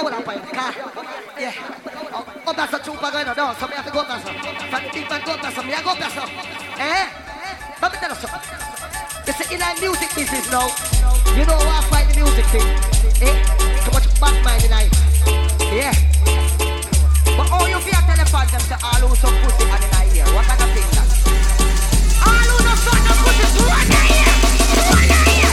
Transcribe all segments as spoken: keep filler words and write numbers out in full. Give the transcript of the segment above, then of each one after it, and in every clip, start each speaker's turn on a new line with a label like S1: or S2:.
S1: hold up in the car. Yeah. Oh, that's a trooper going on. So me have to go up there, so. From the big man go up there, so me I go up there, so. Eh? Let me tell you something. You see, in our music business now, you know how I fight the music thing. Eh? So much bad mind in I. Yeah. But all you fear telephone them to all who some pussy and in I ear. What kind of thing that? All who no son of pussy to one ear. One ear.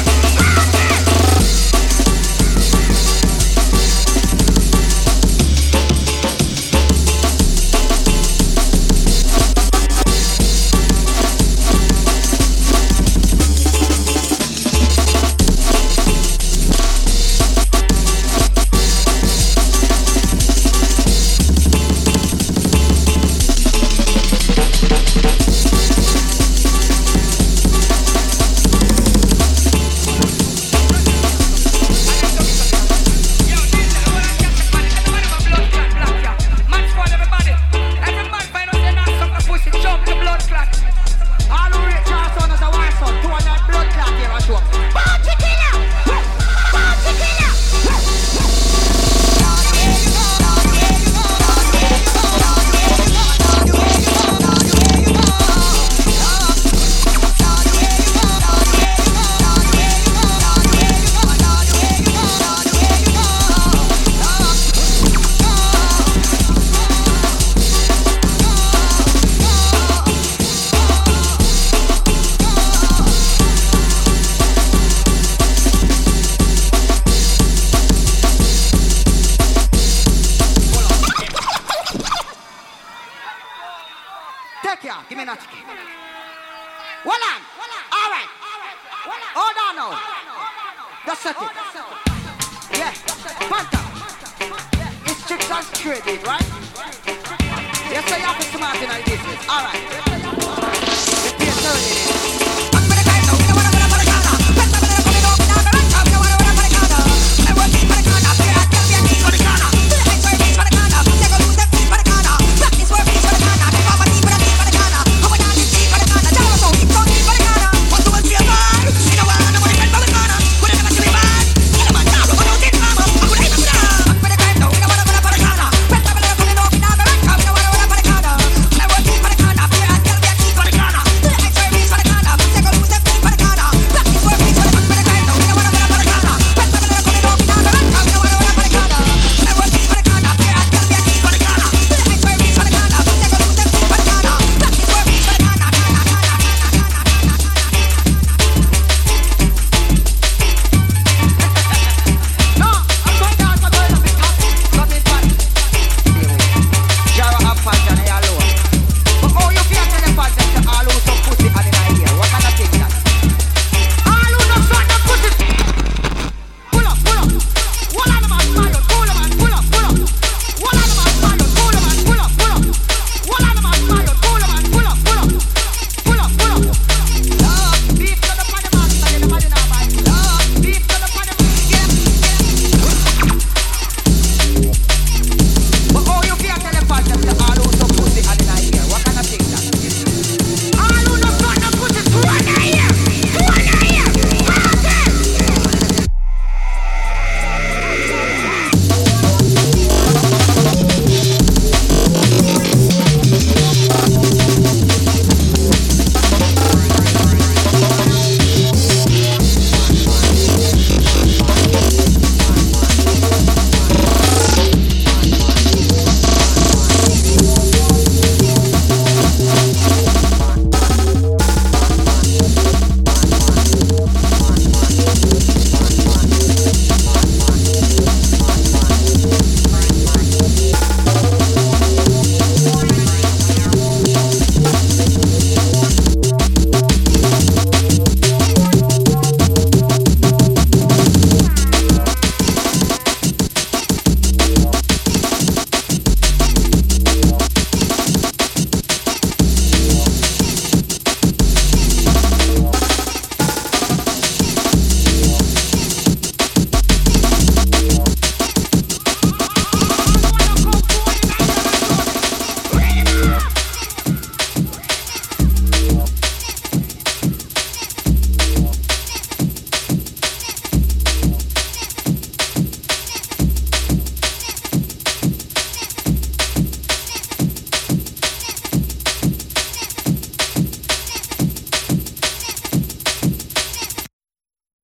S1: Set it. Yeah, Fanta. It's chicks and straight, right?